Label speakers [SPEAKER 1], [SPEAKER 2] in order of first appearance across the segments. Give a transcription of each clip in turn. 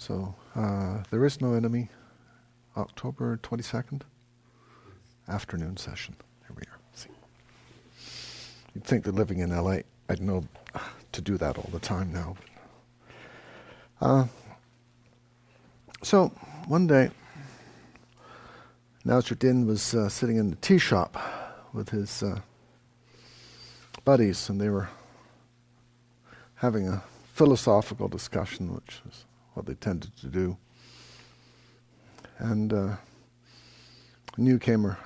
[SPEAKER 1] So, There Is No Enemy, October 22nd, afternoon session. Here we are. See. You'd think that living in LA, I'd know to do that all the time now. So, one day, Nasruddin was sitting in the tea shop with his buddies, and they were having a philosophical discussion, which is what they tended to do. And a newcomer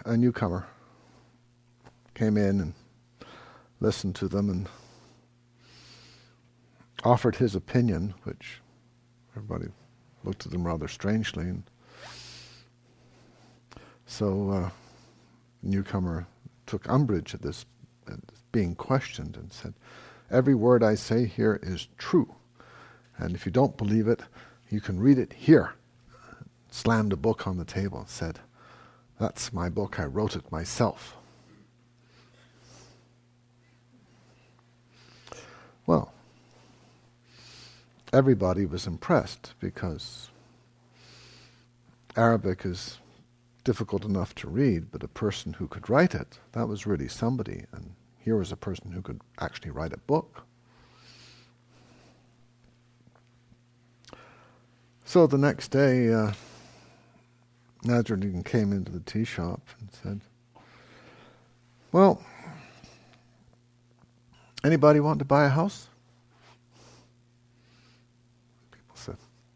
[SPEAKER 1] came in and listened to them and offered his opinion, which everybody looked at them rather strangely. And so the newcomer took umbrage at this being questioned and said, "Every word I say here is true, and if you don't believe it, you can read it here." Slammed a book on the table and said, "That's my book, I wrote it myself." Well, everybody was impressed because Arabic is difficult enough to read, but a person who could write it, that was really somebody. And here was a person who could actually write a book. So the next day, Nasruddin came into the tea shop and said, "Well, anybody want to buy a house?" People said,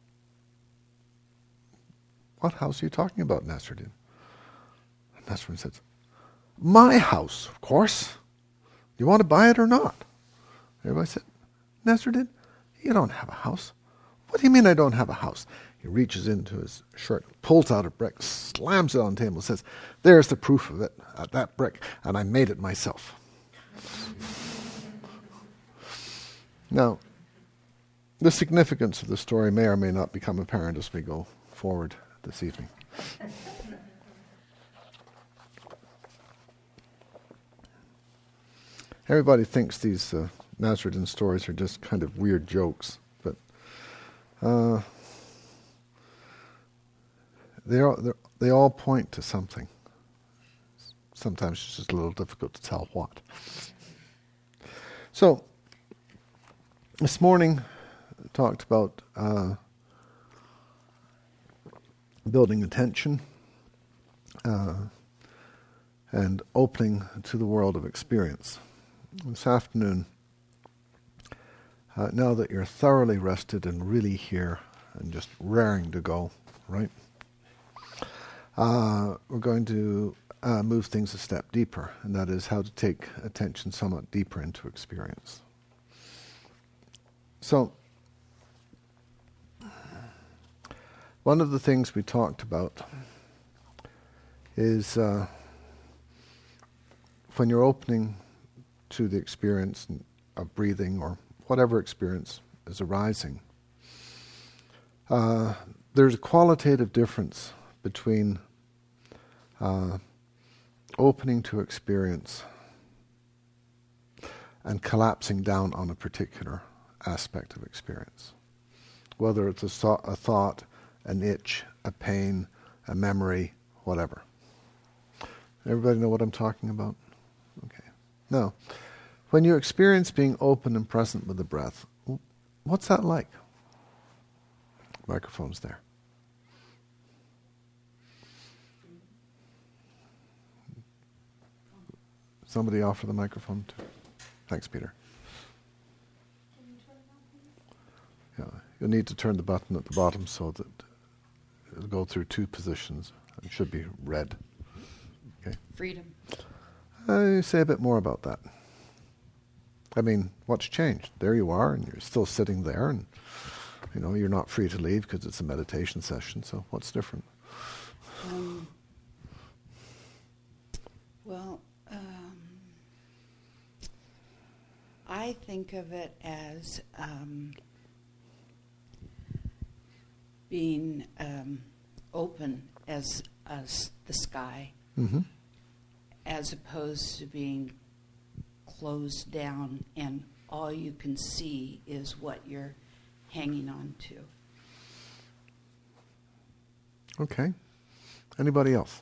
[SPEAKER 1] "What house are you talking about, Nasruddin?" And Nasruddin said, "My house, of course. Do you want to buy it or not?" Everybody said, "Nasruddin, you don't have a house." "What do you mean I don't have a house?" He reaches into his shirt, pulls out a brick, slams it on the table, and says, "There's the proof of it, that brick, and I made it myself." Now, the significance of the story may or may not become apparent as we go forward this evening. Everybody thinks these Nasruddin stories are just kind of weird jokes, but they all point to something. Sometimes it's just a little difficult to tell what. So, this morning I talked about building attention and opening to the world of experience. This afternoon, now that you're thoroughly rested and really here and just raring to go, right? We're going to move things a step deeper, and that is how to take attention somewhat deeper into experience. So, one of the things we talked about is when you're opening to the experience of breathing or whatever experience is arising, there's a qualitative difference between opening to experience and collapsing down on a particular aspect of experience. Whether it's a thought, an itch, a pain, a memory, whatever. Everybody know what I'm talking about? Okay. Now, when you experience being open and present with the breath, what's that like? Microphone's there. Somebody offer the microphone too. Thanks, Peter.
[SPEAKER 2] Can you turn it on, please?
[SPEAKER 1] Yeah, you'll need to turn the button at the bottom so that it'll go through two positions. It should be red. Okay.
[SPEAKER 2] Freedom.
[SPEAKER 1] Say a bit more about that. I mean, what's changed? There you are, and you're still sitting there, and you're not free to leave because it's a meditation session. So what's different?
[SPEAKER 2] I think of it as being open as the sky,
[SPEAKER 1] Mm-hmm.
[SPEAKER 2] as opposed to being closed down and all you can see is what you're hanging on to.
[SPEAKER 1] Okay. Anybody else?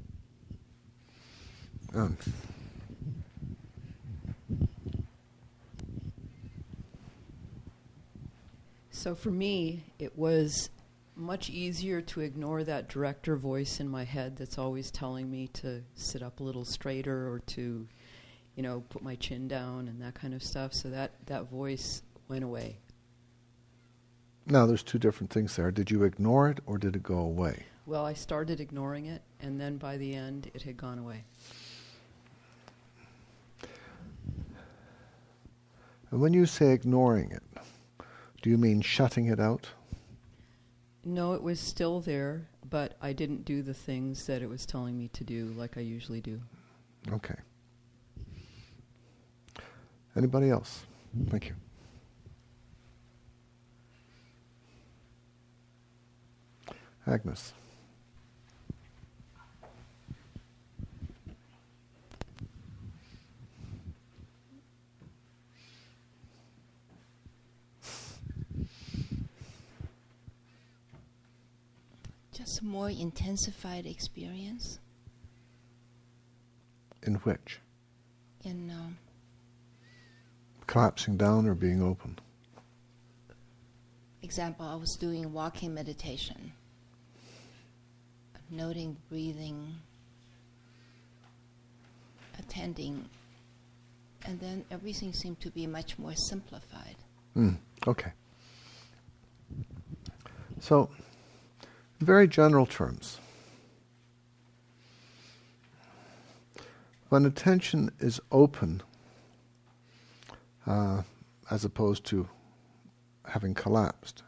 [SPEAKER 3] So for me, it was much easier to ignore that director voice in my head that's always telling me to sit up a little straighter or to, put my chin down and that kind of stuff. So that voice went away.
[SPEAKER 1] Now, there's two different things there. Did you ignore it or did it go away?
[SPEAKER 3] Well, I started ignoring it, and then by the end, it had gone away.
[SPEAKER 1] And when you say ignoring it, do you mean shutting it out?
[SPEAKER 3] No, it was still there, but I didn't do the things that it was telling me to do like I usually do.
[SPEAKER 1] Okay. Anybody else? Thank you. Agnes.
[SPEAKER 4] Just more intensified experience.
[SPEAKER 1] In which?
[SPEAKER 4] In
[SPEAKER 1] Collapsing down or being open?
[SPEAKER 4] example, I was doing walking meditation, noting breathing, attending, and then everything seemed to be much more simplified.
[SPEAKER 1] Okay. So, in very general terms, when attention is open, as opposed to having collapsed,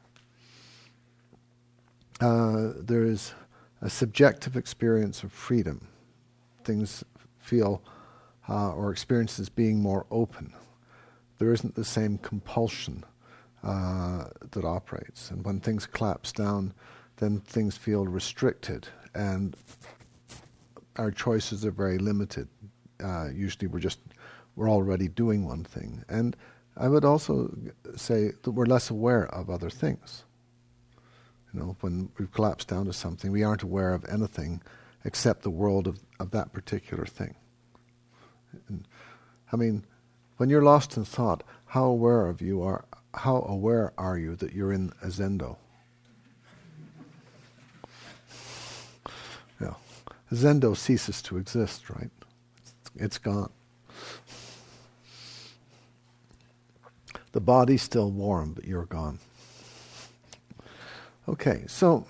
[SPEAKER 1] there is a subjective experience of freedom. Things feel or experiences being more open. There isn't the same compulsion that operates. And when things collapse down, then things feel restricted, and our choices are very limited. Usually we're already doing one thing. And I would also say that we're less aware of other things. When we've collapsed down to something, we aren't aware of anything except the world of that particular thing. And, when you're lost in thought, how aware are you that you're in a zendo? Yeah. Zendo ceases to exist, right? It's gone. The body's still warm, but you're gone. Okay, so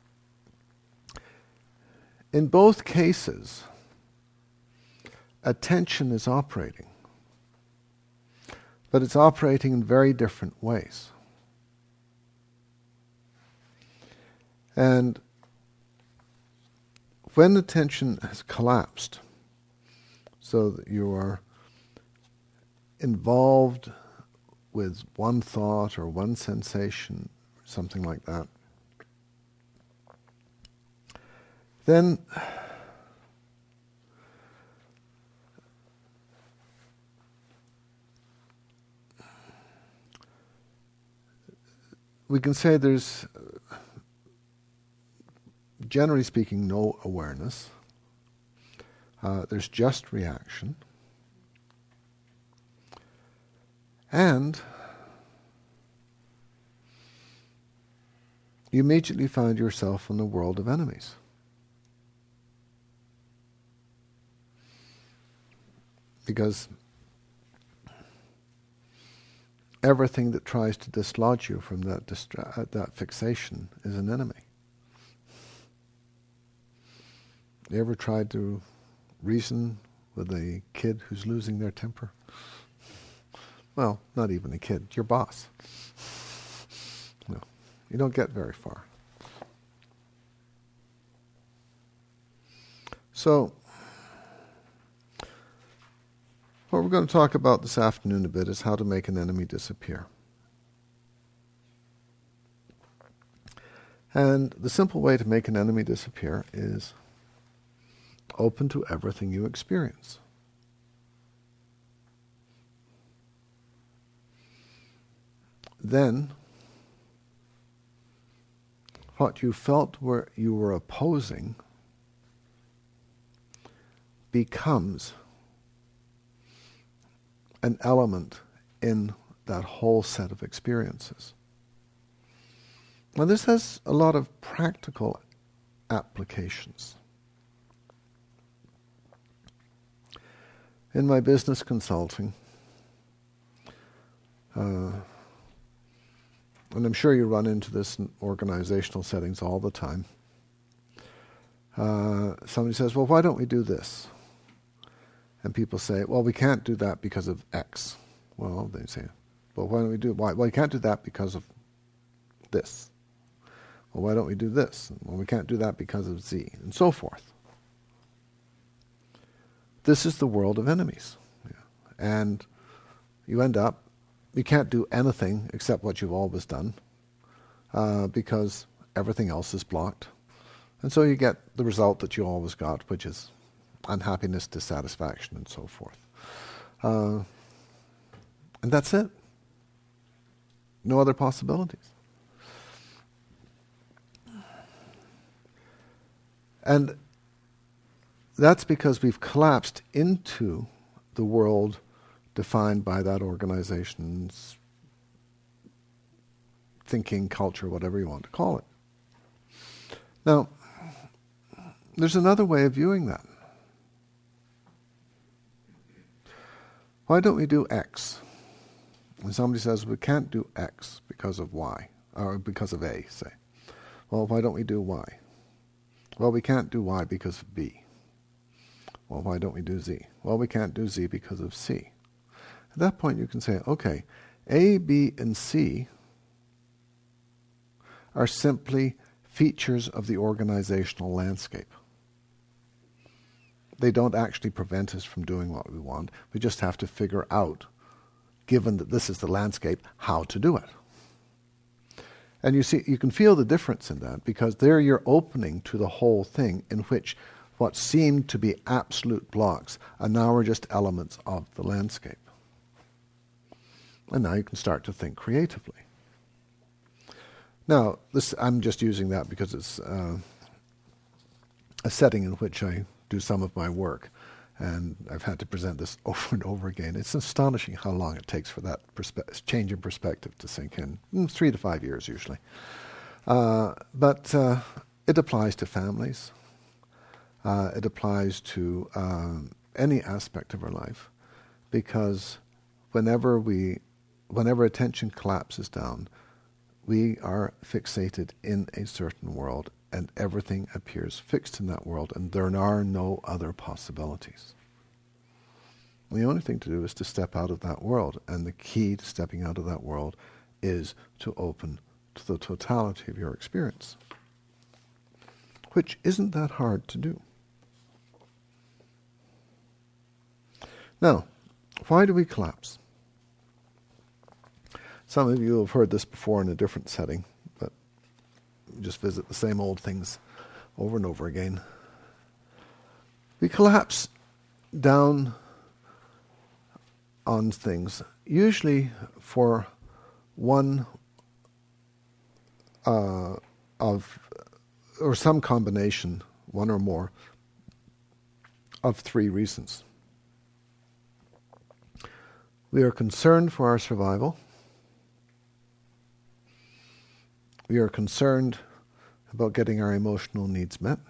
[SPEAKER 1] in both cases, attention is operating, but it's operating in very different ways. And when attention has collapsed, so that you are involved with one thought or one sensation, something like that, then we can say there's, generally speaking, no awareness. There's just reaction. And you immediately find yourself in a world of enemies. Because everything that tries to dislodge you from that fixation is an enemy. You ever tried to reason with a kid who's losing their temper? Well, not even a kid, your boss. No, you don't get very far. So, what we're going to talk about this afternoon a bit is how to make an enemy disappear. And the simple way to make an enemy disappear is open to everything you experience. Then, what you felt you were opposing becomes an element in that whole set of experiences. Now this has a lot of practical applications. In my business consulting, and I'm sure you run into this in organizational settings all the time, somebody says, well, why don't we do this? And people say, well, we can't do that because of X. Well, they say, well, why don't we do it? Why? Well, you can't do that because of this. Well, why don't we do this? Well, we can't do that because of Z, and so forth. This is the world of enemies. Yeah. And you end up, you can't do anything except what you've always done, because everything else is blocked. And so you get the result that you always got, which is unhappiness, dissatisfaction, and so forth. And that's it. No other possibilities. And that's because we've collapsed into the world defined by that organization's thinking, culture, whatever you want to call it. Now, there's another way of viewing that. Why don't we do X? When somebody says we can't do X because of Y, or because of A, say. Well, why don't we do Y? Well, we can't do Y because of B. Well, why don't we do Z? Well, we can't do Z because of C. At that point you can say, okay, A, B, and C are simply features of the organizational landscape. They don't actually prevent us from doing what we want. We just have to figure out, given that this is the landscape, how to do it. And you see, you can feel the difference in that, because there you're opening to the whole thing, in which what seemed to be absolute blocks are now just elements of the landscape. And now you can start to think creatively. Now, I'm just using that because it's a setting in which I do some of my work, and I've had to present this over and over again. It's astonishing how long it takes for that change in perspective to sink in. 3 to 5 years usually. But it applies to families. It applies to any aspect of our life, because whenever attention collapses down, we are fixated in a certain world, and everything appears fixed in that world, and there are no other possibilities. The only thing to do is to step out of that world, and the key to stepping out of that world is to open to the totality of your experience, which isn't that hard to do. Now, why do we collapse? Some of you have heard this before in a different setting, but just visit the same old things over and over again. We collapse down on things, usually for one or some combination, one or more, of 3 reasons. We are concerned for our survival. We are concerned about getting our emotional needs met.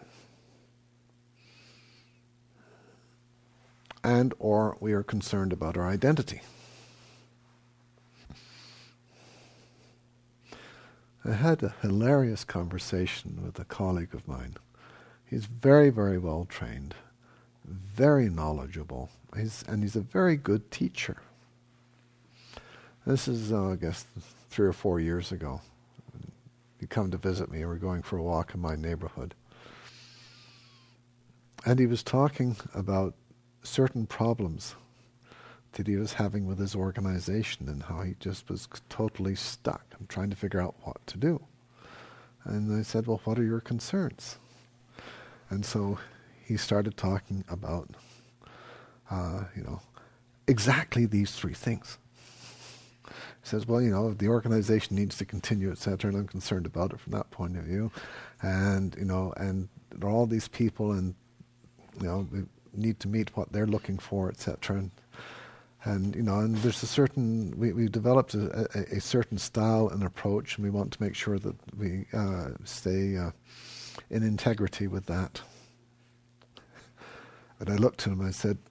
[SPEAKER 1] And or we are concerned about our identity. I had a hilarious conversation with a colleague of mine. He's very, very well trained, very knowledgeable, and he's a very good teacher. This is, I guess, 3 or 4 years ago. He'd come to visit me. We were going for a walk in my neighborhood. And he was talking about certain problems that he was having with his organization, and how he just was totally stuck and trying to figure out what to do. And I said, well, what are your concerns? And so he started talking about, exactly these 3 things. says, well, the organization needs to continue, etc., and I'm concerned about it from that point of view. And, and there are all these people, and, we need to meet what they're looking for, etc. And there's a certain, we've developed a certain style and approach, and we want to make sure that we stay in integrity with that. And I looked at him and I said,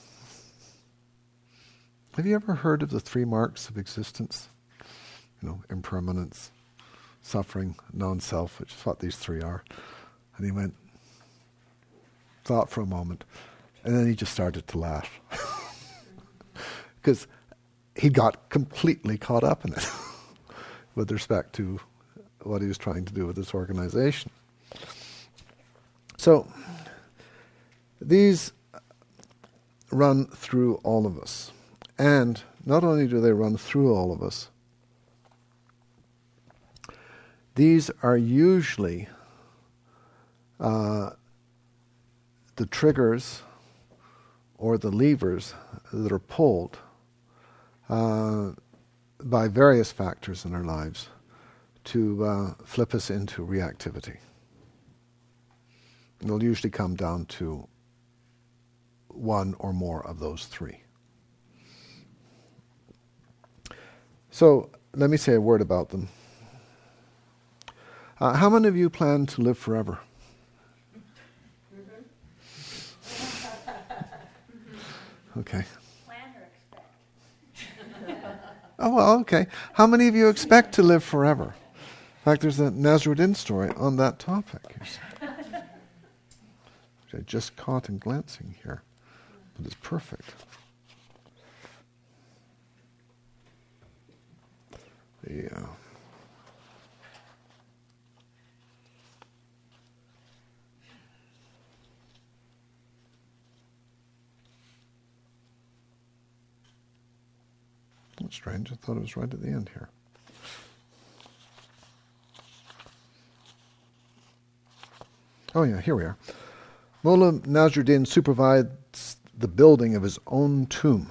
[SPEAKER 1] have you ever heard of the 3 marks of existence? Impermanence, suffering, non-self, which is what these 3 are. And he went, thought for a moment, and then he just started to laugh. Because he got completely caught up in it with respect to what he was trying to do with this organization. So, these run through all of us. And not only do they run through all of us, these are usually the triggers or the levers that are pulled by various factors in our lives to flip us into reactivity. It'll usually come down to one or more of those 3. So, let me say a word about them. How many of you plan to live forever? Okay.
[SPEAKER 2] Plan or expect?
[SPEAKER 1] Oh, well, okay. How many of you expect to live forever? In fact, there's a Nasruddin story on that topic, which I just caught in glancing here. But it's perfect. Yeah. That's strange. I thought it was right at the end here. Oh yeah, here we are. Mullah Nasruddin supervised the building of his own tomb.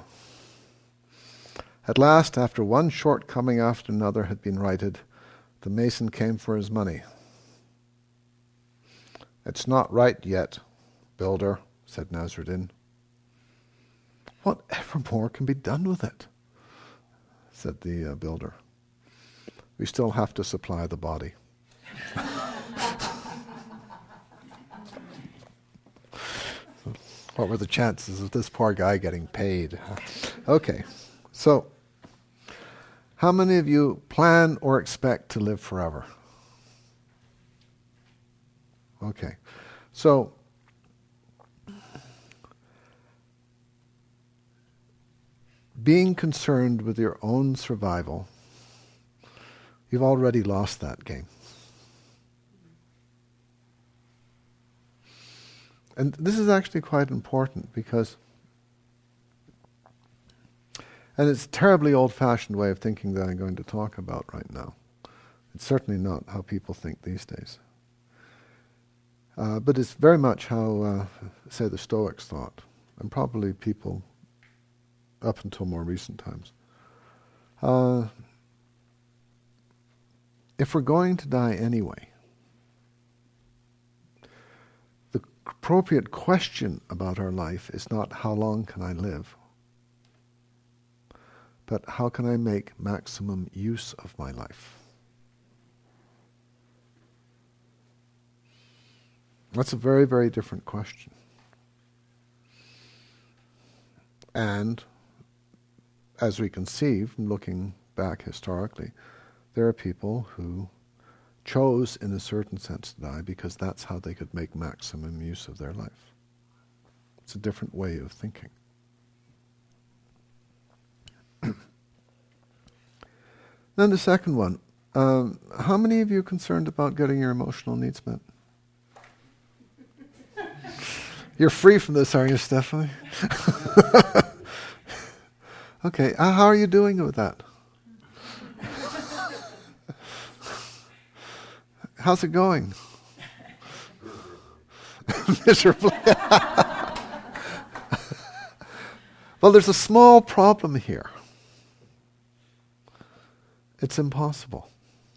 [SPEAKER 1] At last, after one shortcoming after another had been righted, the mason came for his money. "It's not right yet, builder," said Nasruddin. "Whatever more can be done with it?" said the builder. "We still have to supply the body." What were the chances of this poor guy getting paid? Okay, so how many of you plan or expect to live forever? Okay, so being concerned with your own survival, you've already lost that game. And this is actually quite important because, and it's a terribly old-fashioned way of thinking that I'm going to talk about right now. It's certainly not how people think these days. But it's very much how, say, the Stoics thought, and probably people up until more recent times. If we're going to die anyway, the appropriate question about our life is not how long can I live, but how can I make maximum use of my life? That's a very, very different question. And as we can see from looking back historically, there are people who chose in a certain sense to die because that's how they could make maximum use of their life. It's a different way of thinking. Then the second one. How many of you are concerned about getting your emotional needs met? You're free from this, are you, Stephanie? Okay, how are you doing with that? How's it going? Miserably. Well, there's a small problem here. It's impossible.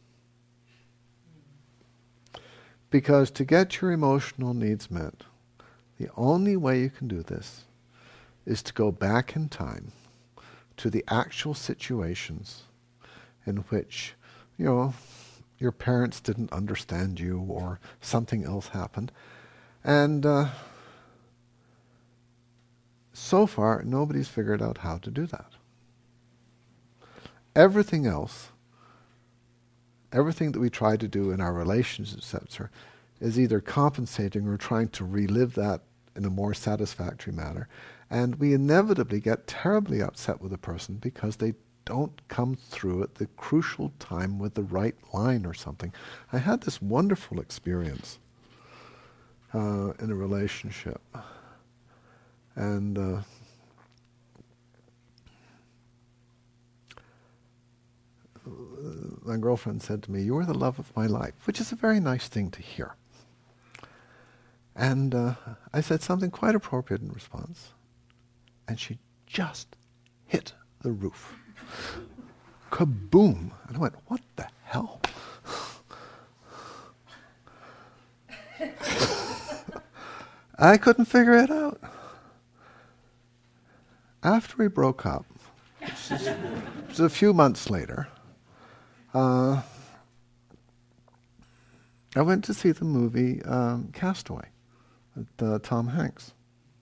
[SPEAKER 1] Because to get your emotional needs met, the only way you can do this is to go back in time to the actual situations in which, your parents didn't understand you or something else happened. And so far, nobody's figured out how to do that. Everything else, everything that we try to do in our relationships, etc., is either compensating or trying to relive that in a more satisfactory manner. And we inevitably get terribly upset with a person because they don't come through at the crucial time with the right line or something. I had this wonderful experience in a relationship. And my girlfriend said to me, "You are the love of my life," which is a very nice thing to hear. And I said something quite appropriate in response. And she just hit the roof. Kaboom! And I went, "What the hell?" I couldn't figure it out. After we broke up, it was a few months later, I went to see the movie Castaway with Tom Hanks.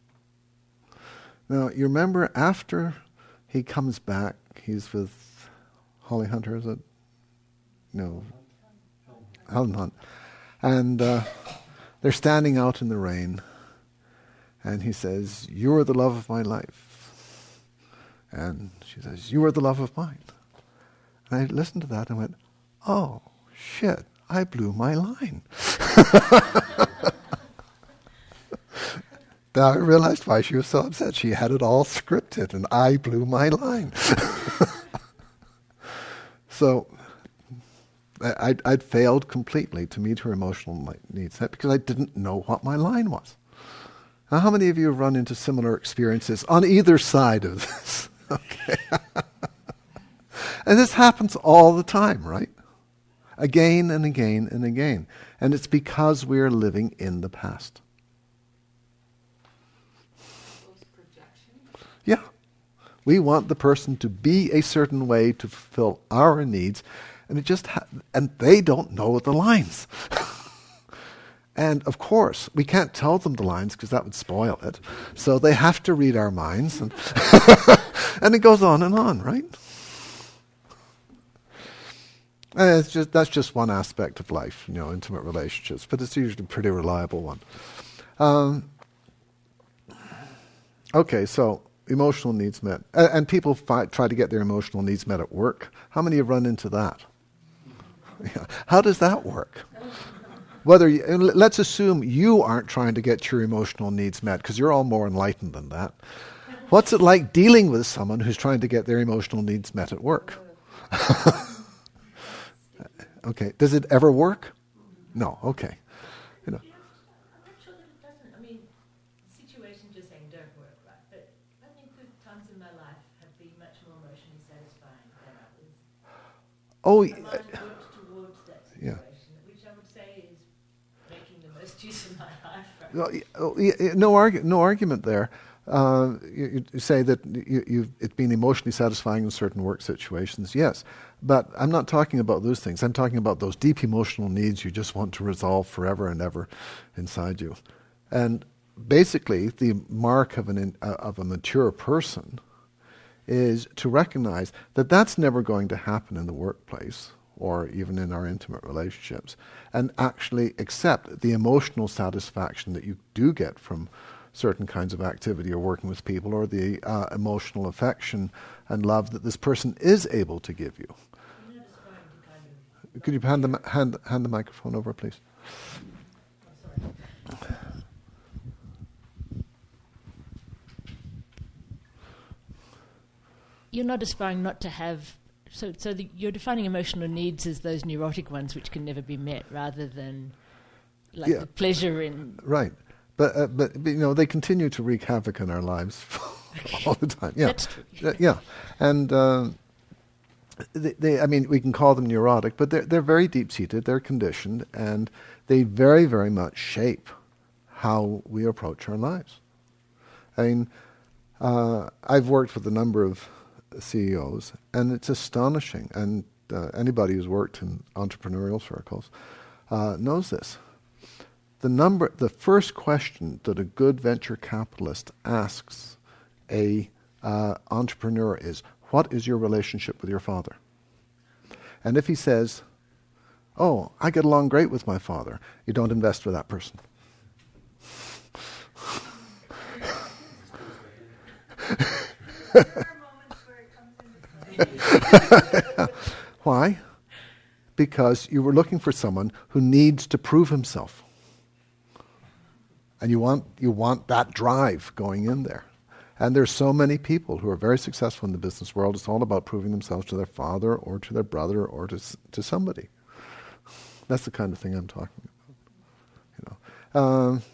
[SPEAKER 1] Now, you remember after he comes back, he's with Holly Hunter, is it? No. Helen Hunt. And they're standing out in the rain, and he says, "You are the love of my life." And she says, "You are the love of mine." And I listened to that and went, "Oh, shit, I blew my line." Now I realized why she was so upset. She had it all scripted, and I blew my line. So I'd failed completely to meet her emotional needs because I didn't know what my line was. Now, how many of you have run into similar experiences on either side of this? Okay. And this happens all the time, right? Again and again and again. And it's because we're living in the past. Yeah. We want the person to be a certain way to fulfill our needs, and and they don't know the lines. And of course, we can't tell them the lines because that would spoil it. So they have to read our minds, and and it goes on and on, right? And that's just one aspect of life, intimate relationships, but it's usually a pretty reliable one. Okay, so emotional needs met. And people try to get their emotional needs met at work. How many have run into that? Yeah. How does that work? Let's assume you aren't trying to get your emotional needs met, because you're all more enlightened than that. What's it like dealing with someone who's trying to get their emotional needs met at work? Okay. Does it ever work? No. Okay.
[SPEAKER 2] I'm not sure that it doesn't. I mean, situations you're saying don't work, right? But I think good times in my life have been much more emotionally satisfying than others.
[SPEAKER 1] Oh,
[SPEAKER 2] I've worked towards that situation, which I would say is making the most use of my life. Right?
[SPEAKER 1] no argument there. You say that it's been emotionally satisfying in certain work situations, yes. But I'm not talking about those things. I'm talking about those deep emotional needs you just want to resolve forever and ever inside you. And basically, the mark of a mature person is to recognize that that's never going to happen in the workplace or even in our intimate relationships, and actually accept the emotional satisfaction that you do get from certain kinds of activity or working with people, or the emotional affection and love that this person is able to give you. Could you hand the microphone over, please?
[SPEAKER 5] You're not aspiring not to have... you're defining emotional needs as those neurotic ones which can never be met, rather than the pleasure in...
[SPEAKER 1] Right. But they continue to wreak havoc in our lives all the time. Yeah,
[SPEAKER 5] that's true.
[SPEAKER 1] Yeah, and I mean, we can call them neurotic, but they're very deep-seated, they're conditioned, and they very, very much shape how we approach our lives. I mean, I've worked with a number of CEOs, and it's astonishing, and anybody who's worked in entrepreneurial circles knows this. The first question that a good venture capitalist asks a entrepreneur is, what is your relationship with your father? And if he says, oh, I get along great with my father, you don't invest with that person. Why? Because you were looking for someone who needs to prove himself. And you want that drive going in there. And there's so many people who are very successful in the business world. It's all about proving themselves to their father or to their brother or to somebody. That's the kind of thing I'm talking about.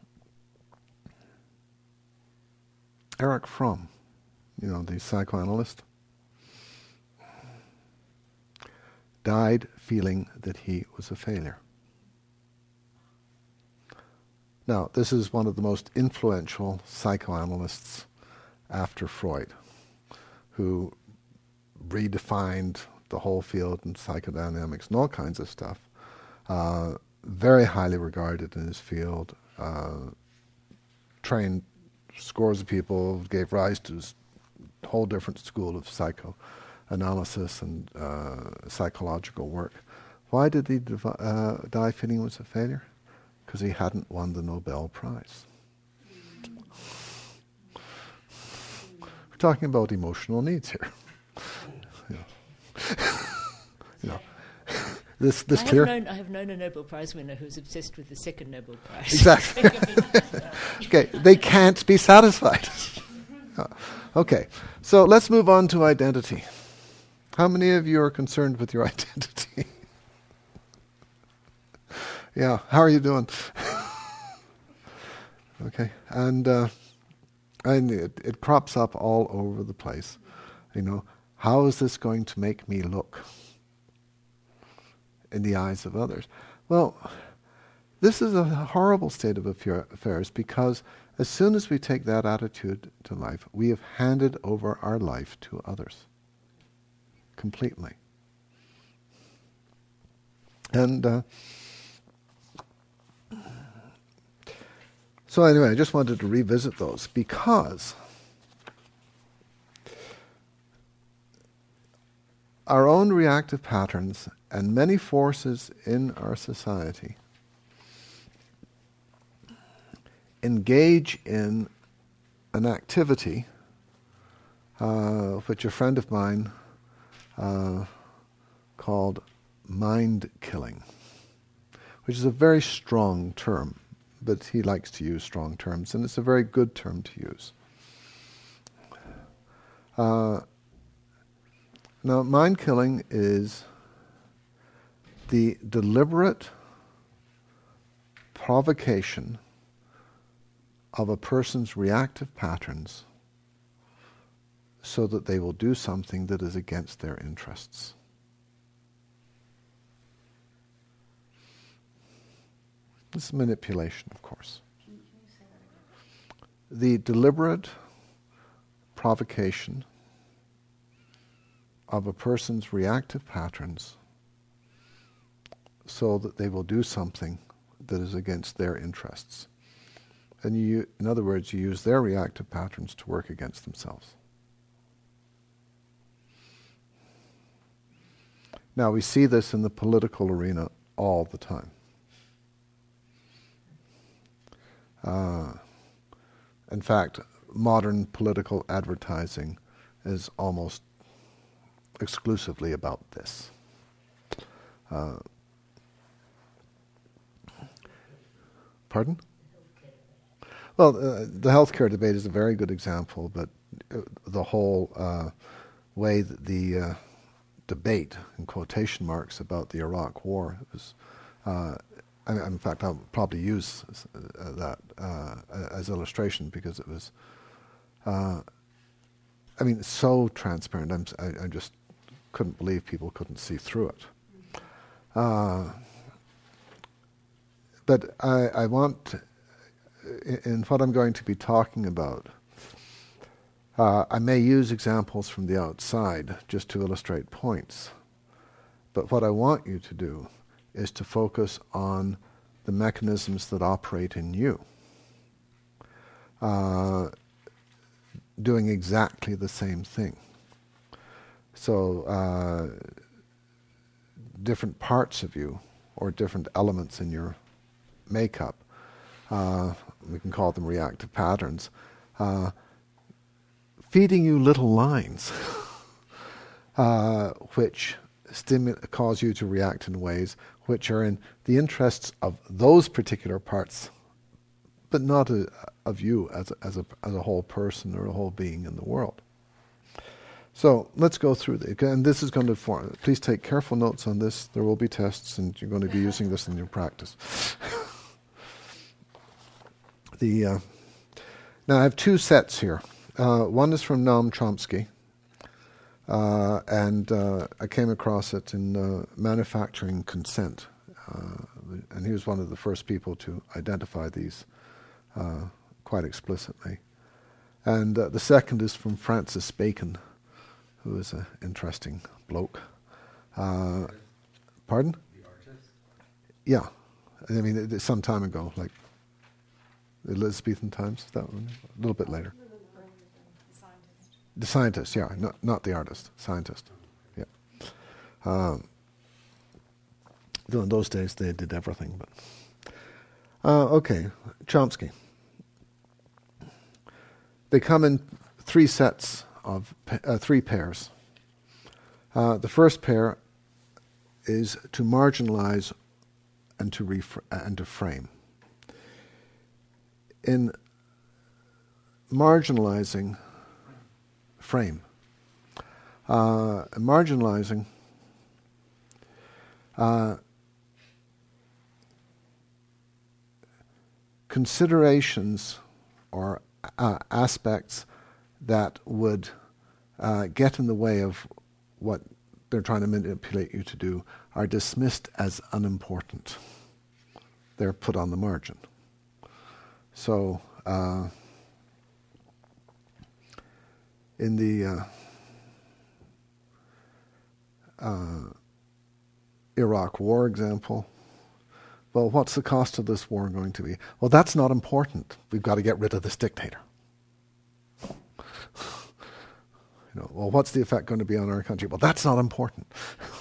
[SPEAKER 1] Erich Fromm, the psychoanalyst, died feeling that he was a failure. Now, this is one of the most influential psychoanalysts after Freud, who redefined the whole field in psychodynamics and all kinds of stuff. Very highly regarded in his field, trained scores of people, gave rise to a whole different school of psychoanalysis and psychological work. Why did he die feeling he was a failure? Because he hadn't won the Nobel Prize. We're talking about emotional needs here. This clear.
[SPEAKER 5] I have known a Nobel Prize winner who's obsessed with the second Nobel Prize.
[SPEAKER 1] Exactly. Okay, they can't be satisfied. Okay, so let's move on to identity. How many of you are concerned with your identity? Yeah, how are you doing? Okay, and it crops up all over the place. How is this going to make me look in the eyes of others? Well, this is a horrible state of affairs, because as soon as we take that attitude to life, we have handed over our life to others completely. And so anyway, I just wanted to revisit those, because our own reactive patterns and many forces in our society engage in an activity which a friend of mine called mind killing, which is a very strong term, but he likes to use strong terms, and it's a very good term to use. Now, mind killing is the deliberate provocation of a person's reactive patterns so that they will do something that is against their interests. This is manipulation, of course.
[SPEAKER 4] Can you say that again?
[SPEAKER 1] The deliberate provocation of a person's reactive patterns so that they will do something that is against their interests. And in other words, you use their reactive patterns to work against themselves. Now, we see this in the political arena all the time. In fact, modern political advertising is almost exclusively about this. Pardon? Well, the healthcare debate is a very good example, but the whole way that the debate, in quotation marks, about the Iraq War was, in fact, I'll probably use that as illustration, because it was, so transparent. I'm just couldn't believe people couldn't see through it. But I want, in what I'm going to be talking about, I may use examples from the outside just to illustrate points. But what I want you to do is to focus on the mechanisms that operate in you, doing exactly the same thing. So different parts of you, or different elements in your makeup, we can call them reactive patterns, feeding you little lines which cause you to react in ways which are in the interests of those particular parts, but not of you as a whole person or a whole being in the world. So let's go through and this is going to form. Please take careful notes on this. There will be tests, and you're going to be using this in your practice. Now I have two sets here. One is from Noam Chomsky, and I came across it in Manufacturing Consent, and he was one of the first people to identify these quite explicitly. And the second is from Francis Bacon, who is an interesting bloke. Pardon?
[SPEAKER 6] The artist?
[SPEAKER 1] Yeah. I mean, it's some time ago, like Elizabethan times, that one, a little bit later. The scientist, yeah, not the artist, scientist, yeah. Though in those days they did everything, but okay, Chomsky. They come in three sets of three pairs. The first pair is to marginalize and to frame. In marginalizing, frame. Marginalizing considerations or aspects that would get in the way of what they're trying to manipulate you to do are dismissed as unimportant. They're put on the margin. So, in the Iraq War example, well, what's the cost of this war going to be? Well, that's not important. We've got to get rid of this dictator. Well, what's the effect going to be on our country? Well, that's not important.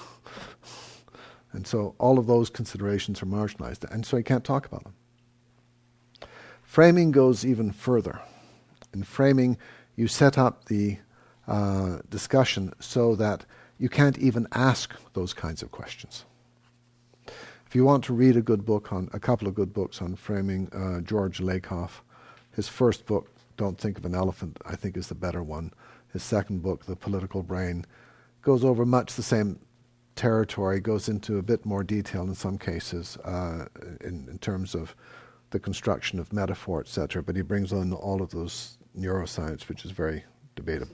[SPEAKER 1] And so all of those considerations are marginalized, and so you can't talk about them. Framing goes even further. In framing, you set up the discussion so that you can't even ask those kinds of questions. If you want to read a couple of good books on framing, George Lakoff, his first book, Don't Think of an Elephant, I think is the better one. His second book, The Political Brain, goes over much the same territory, goes into a bit more detail in some cases in terms of the construction of metaphor, etc. But he brings on all of those neuroscience, which is very debatable.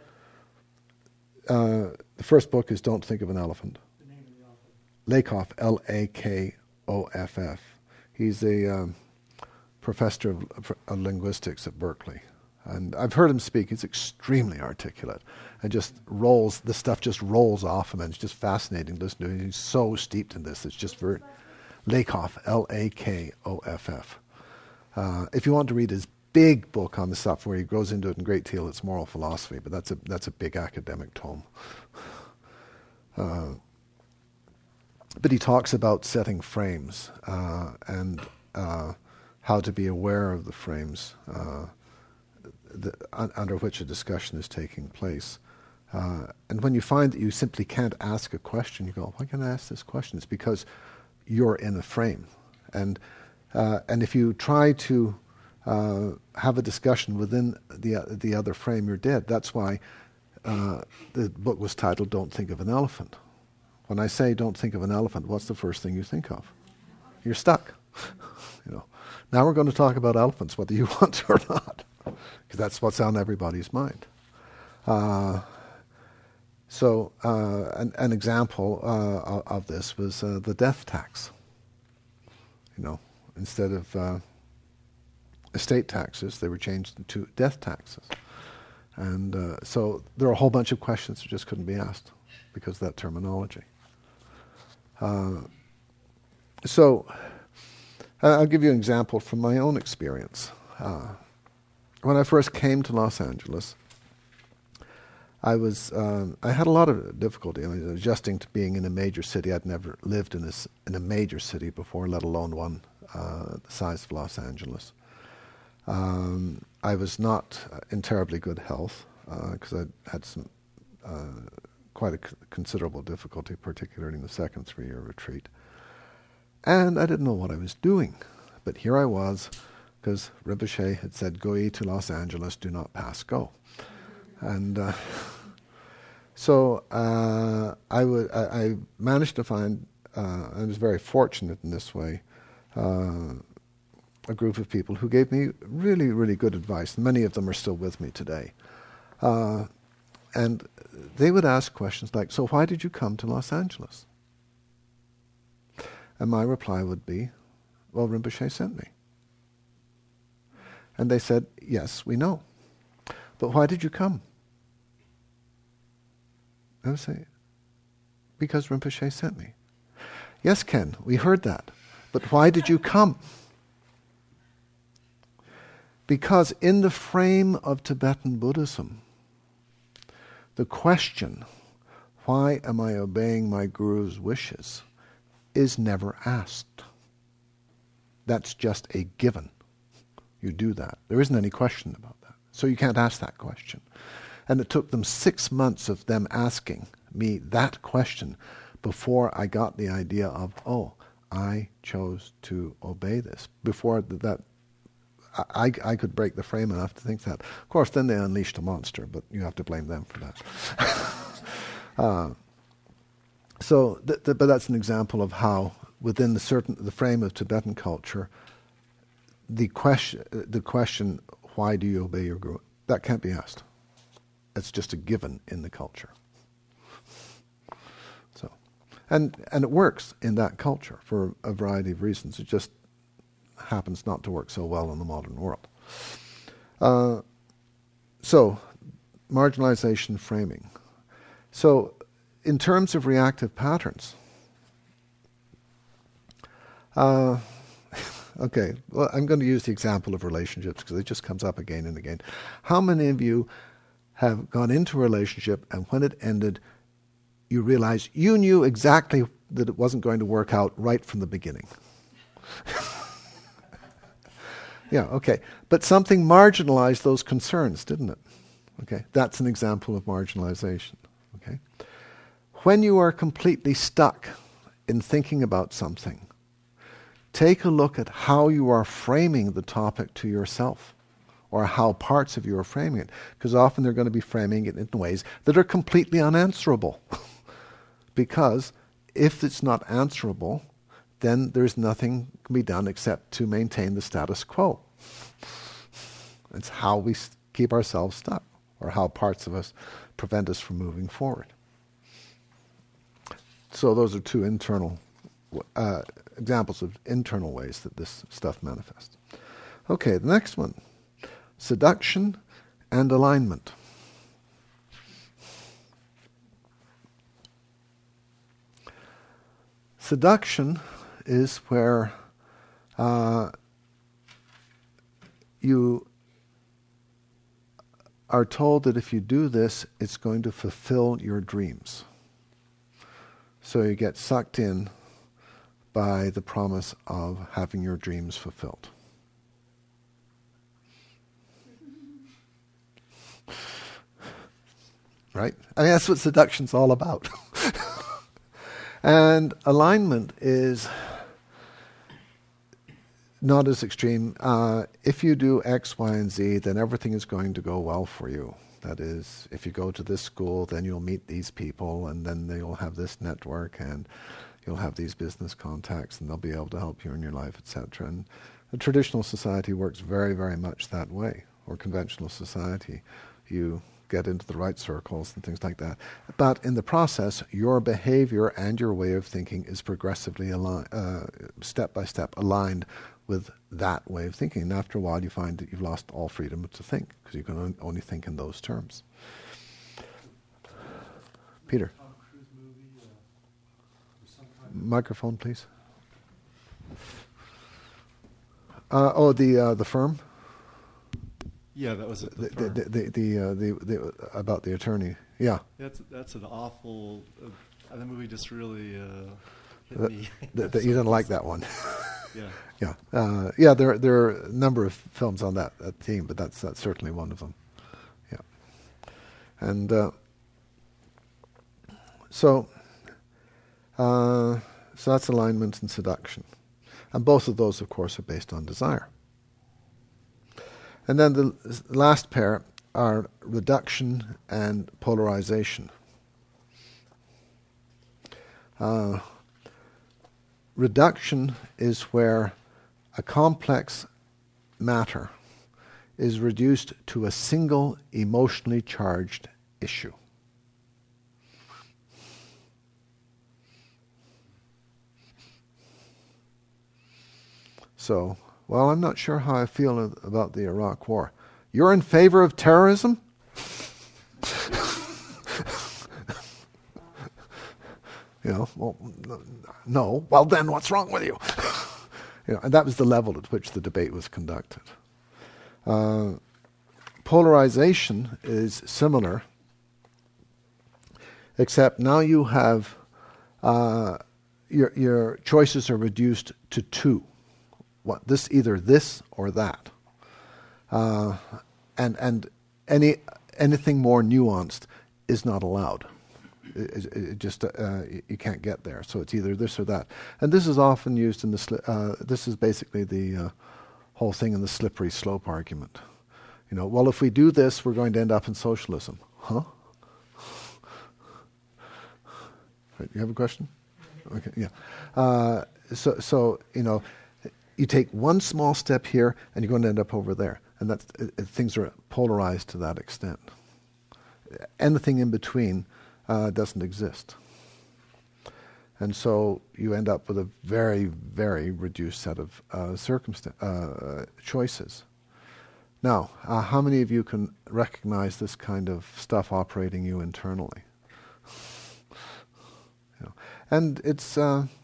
[SPEAKER 1] The first book is Don't Think of an Elephant.
[SPEAKER 6] The name of the author?
[SPEAKER 1] Lakoff, Lakoff. He's a professor of linguistics at Berkeley. And I've heard him speak. He's extremely articulate. And this stuff just rolls off him, and it's just fascinating listening to him. He's so steeped in this. It's just very... Lakoff, Lakoff. If you want to read his big book on the stuff where he goes into it in great detail, it's Moral Philosophy, but that's a big academic tome. But he talks about setting frames and how to be aware of the frames under which a discussion is taking place. And when you find that you simply can't ask a question, you go, why can't I ask this question? It's because you're in a frame. And if you try to have a discussion within the other frame, you're dead. That's why the book was titled Don't Think of an Elephant. When I say don't think of an elephant, what's the first thing you think of? You're stuck. Now we're going to talk about elephants, whether you want to or not, because that's what's on everybody's mind. So an example of this was the death tax. Instead of estate taxes, they were changed to death taxes. And so there are a whole bunch of questions that just couldn't be asked because of that terminology. So I'll give you an example from my own experience. When I first came to Los Angeles, I had a lot of difficulty adjusting to being in a major city. I'd never lived in a major city before, let alone one the size of Los Angeles. I was not in terribly good health because I had some quite a considerable difficulty, particularly in the second 3-year retreat. And I didn't know what I was doing. But here I was, because Rinpoche had said, "Go ye to Los Angeles, do not pass go." And so I managed to find, I was very fortunate in this way, a group of people who gave me really, really good advice. Many of them are still with me today. And they would ask questions like, "So why did you come to Los Angeles?" And my reply would be, "Well, Rinpoche sent me." And they said, "Yes, we know. But why did you come?" I would say, "Because Rinpoche sent me." "Yes, Ken, we heard that. But why did you come?" Because in the frame of Tibetan Buddhism, the question, "Why am I obeying my guru's wishes?" is never asked. That's just a given. You do that. There isn't any question about that. So you can't ask that question. And it took them 6 months of them asking me that question before I got the idea of, I chose to obey this. Before that, I could break the frame enough to think that. Of course, then they unleashed a monster, but you have to blame them for that. But that's an example of how, within the frame of Tibetan culture, the question, "Why do you obey your guru?" that can't be asked. It's just a given in the culture. So, and it works in that culture for a variety of reasons. It just happens not to work so well in the modern world. So, marginalization framing. So, in terms of reactive patterns, okay, well, I'm going to use the example of relationships because it just comes up again and again. How many of you have gone into a relationship and when it ended, you realized you knew exactly that it wasn't going to work out right from the beginning? Yeah, okay. But something marginalized those concerns, didn't it? Okay, that's an example of marginalization. Okay. When you are completely stuck in thinking about something, take a look at how you are framing the topic to yourself, or how parts of you are framing it, because often they're going to be framing it in ways that are completely unanswerable. Because if it's not answerable, then there's nothing can be done except to maintain the status quo. It's how we keep ourselves stuck, or how parts of us prevent us from moving forward. So those are two internal examples of internal ways that this stuff manifests. Okay, the next one. Seduction and alignment. Seduction is where you are told that if you do this, it's going to fulfill your dreams. So you get sucked in by the promise of having your dreams fulfilled. Right? I mean, that's what seduction's all about. And alignment is not as extreme. If you do X, Y, and Z, then everything is going to go well for you. That is, if you go to this school, then you'll meet these people, and then you'll have this network, and you'll have these business contacts, and they'll be able to help you in your life, etc. And the traditional society works very, very much that way, or conventional society. You get into the right circles and things like that. But in the process, your behavior and your way of thinking is progressively step by step aligned with that way of thinking. And after a while, you find that you've lost all freedom to think because you can only think in those terms. Peter. Microphone, please. The firm.
[SPEAKER 7] Yeah, that was it.
[SPEAKER 1] The about the attorney. Yeah.
[SPEAKER 7] That's an awful. That movie just really hit me.
[SPEAKER 1] You didn't like that one.
[SPEAKER 7] Yeah.
[SPEAKER 1] Yeah. There are a number of films on that theme, but that's certainly one of them. Yeah. And so that's alignment and seduction, and both of those, of course, are based on desire. And then the last pair are reduction and polarization. Reduction is where a complex matter is reduced to a single emotionally charged issue. So, well, I'm not sure how I feel about the Iraq War. You're in favor of terrorism? Well, no. Well, then what's wrong with you? And that was the level at which the debate was conducted. Polarization is similar, except now you have your choices are reduced to two. Either this or that, and anything more nuanced is not allowed. It just you can't get there. So it's either this or that, and this is often used in the. This is basically the whole thing in the slippery slope argument. Well, if we do this, we're going to end up in socialism, huh? Right, you have a question? Okay, yeah. So you take one small step here, and you're going to end up over there. And that's things are polarized to that extent. Anything in between doesn't exist. And so you end up with a very, very reduced set of choices. Now, how many of you can recognize this kind of stuff operating you internally? And it's...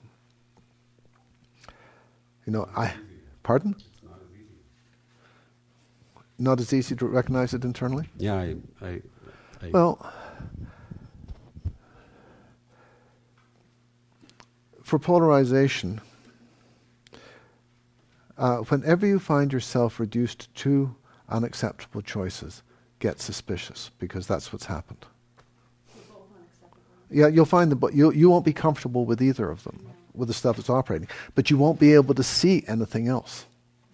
[SPEAKER 1] pardon?
[SPEAKER 6] It's not as easy.
[SPEAKER 1] Not as easy to recognize it internally?
[SPEAKER 6] Yeah, I
[SPEAKER 1] Well, for polarization, whenever you find yourself reduced to unacceptable choices, get suspicious, because that's what's happened. Yeah, you'll find you won't be comfortable with either of them. With the stuff that's operating, but you won't be able to see anything else.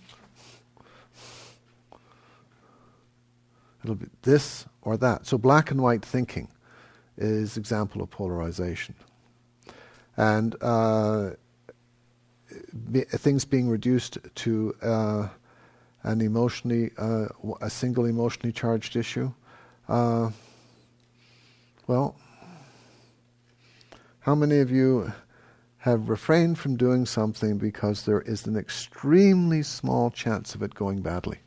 [SPEAKER 1] It'll be this or that. So black and white thinking is example of polarization. And things being reduced to a single emotionally charged issue. Well, how many of you have refrained from doing something because there is an extremely small chance of it going badly?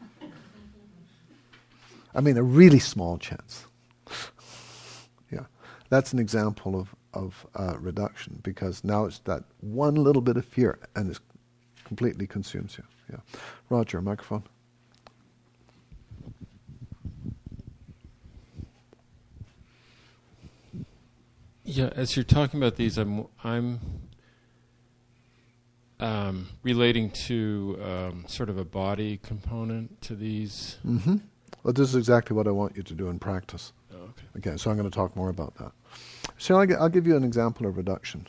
[SPEAKER 1] I mean, a really small chance. Yeah, that's an example of reduction, because now it's that one little bit of fear and it completely consumes you. Yeah, Roger, microphone.
[SPEAKER 8] Yeah, as you're talking about these, I'm relating to sort of a body component to these.
[SPEAKER 1] Mm-hmm. Well, this is exactly what I want you to do in practice.
[SPEAKER 8] Oh, okay.
[SPEAKER 1] Okay, so I'm going to talk more about that. So I'll give you an example of reduction.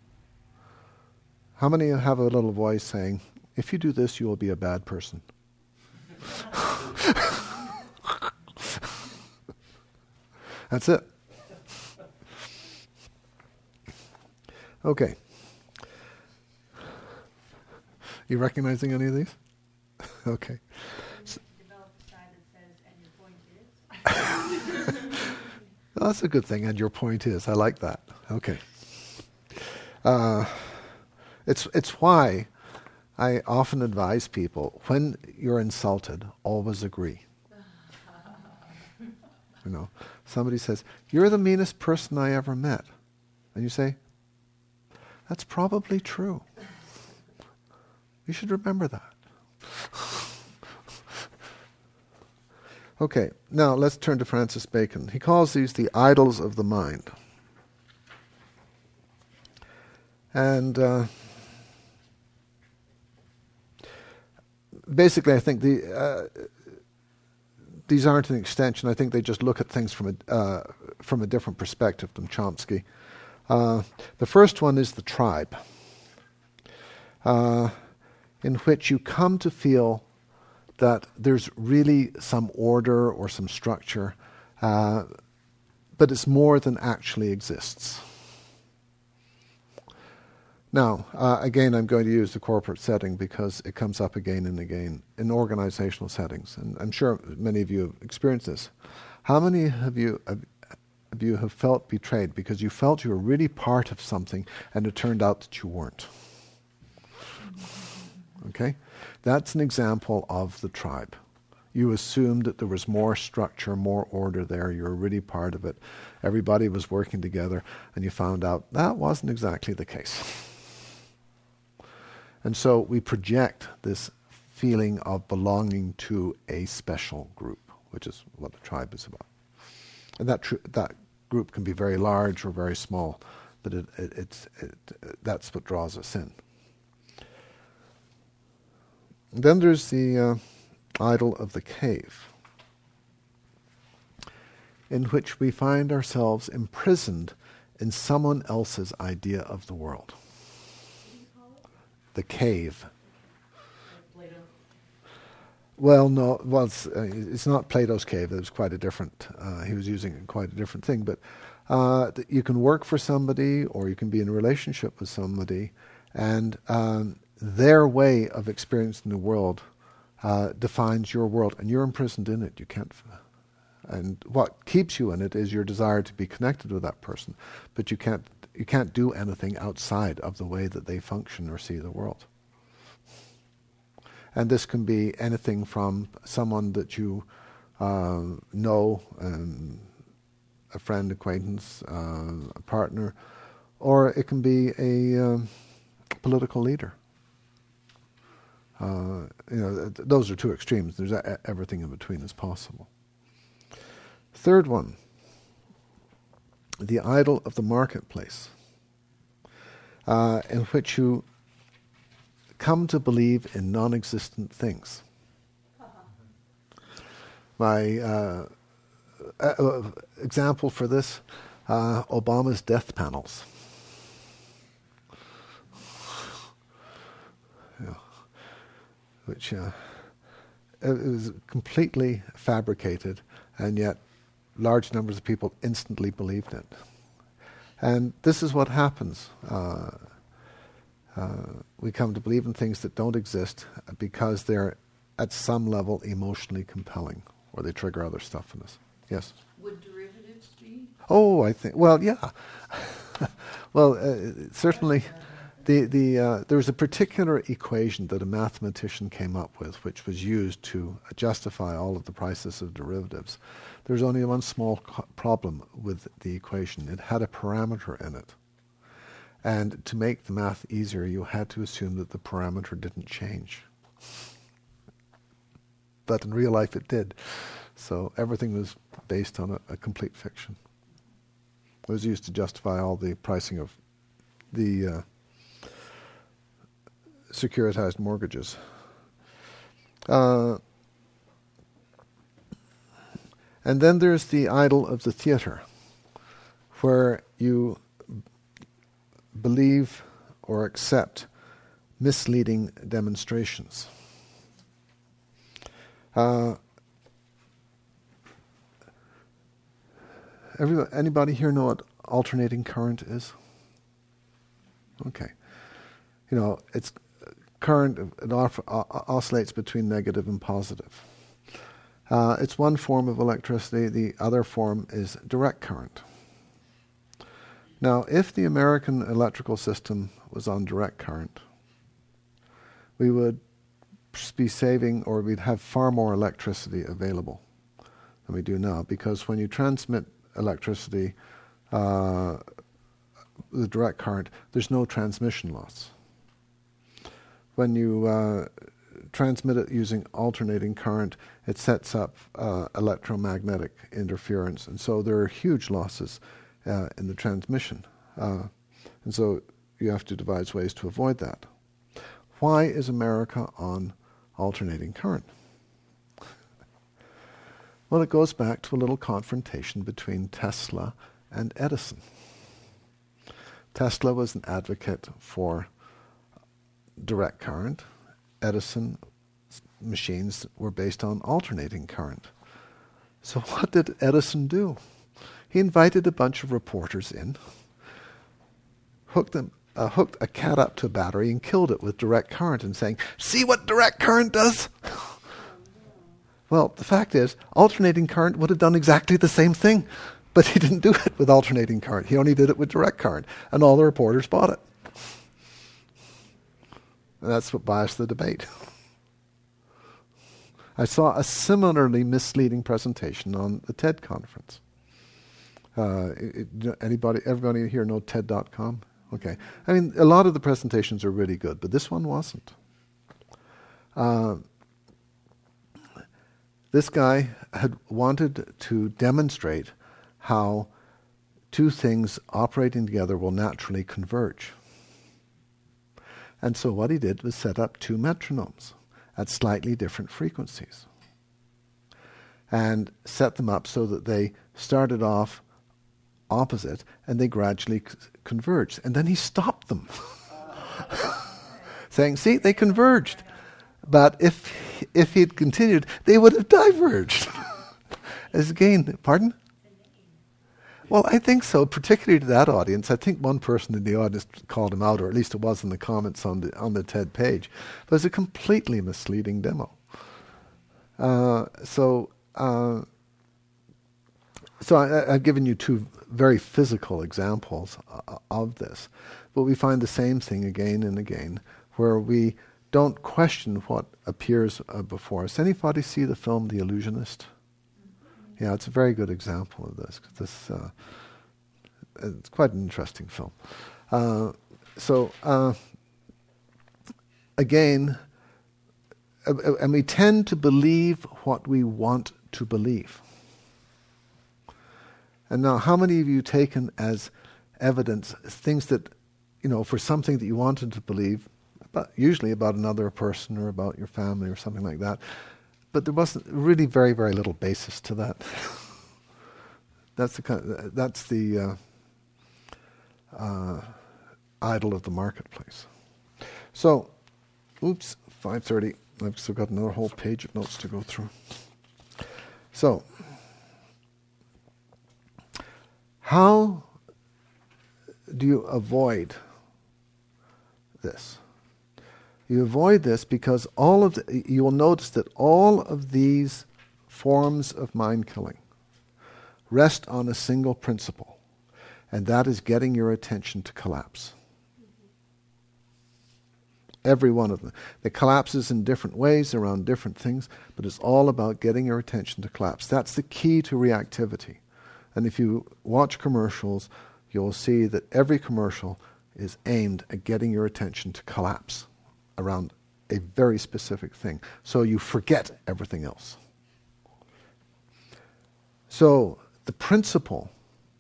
[SPEAKER 1] How many have a little voice saying, "If you do this, you will be a bad person"? That's it. Okay. You recognizing any of these? Okay.
[SPEAKER 2] Develop a side that says, "And your point is."
[SPEAKER 1] That's a good thing, and your point is, I like that. Okay. It's why I often advise people, when you're insulted, always agree. You know, somebody says, "You're the meanest person I ever met." And you say, "That's probably true. You should remember that." Okay, now let's turn to Francis Bacon. He calls these the idols of the mind. And basically, I think these aren't an extension. I think they just look at things from a different perspective than Chomsky. The first one is the tribe, in which you come to feel that there's really some order or some structure, but it's more than actually exists. Now, again, I'm going to use the corporate setting because it comes up again and again in organizational settings, and I'm sure many of you have experienced this. How many of you have felt betrayed because you felt you were really part of something and it turned out that you weren't? Okay? That's an example of the tribe. You assumed that there was more structure, more order there. You were really part of it. Everybody was working together, and you found out that wasn't exactly the case. And so we project this feeling of belonging to a special group, which is what the tribe is about. And that group can be very large or very small, but that's what draws us in. And then there's the idol of the cave, in which we find ourselves imprisoned in someone else's idea of the world. The cave.
[SPEAKER 2] Plato.
[SPEAKER 1] Well, no, it's not Plato's cave. It was quite a different. He was using quite a different thing. But you can work for somebody, or you can be in a relationship with somebody, and their way of experiencing the world defines your world, and you're imprisoned in it. You can't. And what keeps you in it is your desire to be connected with that person, but you can't do anything outside of the way that they function or see the world. And this can be anything from someone that you know, a friend, acquaintance, a partner, or it can be a political leader. Those are two extremes. There's everything in between is possible. Third one, the idol of the marketplace, in which you come to believe in non-existent things. My example for this, Obama's death panels. Which it was completely fabricated, and yet large numbers of people instantly believed it. And this is what happens. We come to believe in things that don't exist because they're at some level emotionally compelling, or they trigger other stuff in us. Yes?
[SPEAKER 3] Would derivatives be?
[SPEAKER 1] Oh, I think, well, yeah. Certainly. There was a particular equation that a mathematician came up with, which was used to justify all of the prices of derivatives. There's only one small problem with the equation. It had a parameter in it. And to make the math easier, you had to assume that the parameter didn't change. But in real life it did. So everything was based on a complete fiction. It was used to justify all the pricing of the securitized mortgages. And then there's the idol of the theater, where you believe or accept misleading demonstrations. Anybody here know what alternating current is? Okay. It's current, it oscillates between negative and positive. It's one form of electricity. The other form is direct current. Now, if the American electrical system was on direct current, we would be saving, or we'd have far more electricity available than we do now, because when you transmit electricity with direct current, there's no transmission loss. When you transmit it using alternating current, it sets up electromagnetic interference, and so there are huge losses in the transmission. And so you have to devise ways to avoid that. Why is America on alternating current? Well, it goes back to a little confrontation between Tesla and Edison. Tesla was an advocate for direct current. Edison's machines were based on alternating current. So what did Edison do? He invited a bunch of reporters in, hooked a cat up to a battery and killed it with direct current and saying, "See what direct current does?" Well, the fact is, alternating current would have done exactly the same thing, but he didn't do it with alternating current. He only did it with direct current, and all the reporters bought it. And that's what biased the debate. I saw a similarly misleading presentation on the TED conference. Everybody here know TED.com? Okay. I mean, a lot of the presentations are really good, but this one wasn't. This guy had wanted to demonstrate how two things operating together will naturally converge. And so what he did was set up two metronomes at slightly different frequencies and set them up so that they started off opposite and they gradually converged. And then he stopped them, saying, "See, they converged. But if he had continued, they would have diverged." As again, pardon? Well, I think so, particularly to that audience. I think one person in the audience called him out, or at least it was in the comments on the TED page. But it was a completely misleading demo. So I've given you two very physical examples of this. But we find the same thing again and again, where we don't question what appears before us. Anybody see the film The Illusionist? Yeah, it's a very good example of this. It's quite an interesting film. Again, and we tend to believe what we want to believe. And now, how many of you taken as evidence things that, for something that you wanted to believe, usually about another person or about your family or something like that, but there wasn't really very, very little basis to that. That's the idol of the marketplace. So, 5:30. I've still got another whole page of notes to go through. So, how do you avoid this? You avoid this because you will notice that all of these forms of mind killing rest on a single principle, and that is getting your attention to collapse. Every one of them. It collapses in different ways around different things, but it's all about getting your attention to collapse. That's the key to reactivity. And if you watch commercials, you'll see that every commercial is aimed at getting your attention to collapse around a very specific thing, so you forget everything else. So the principle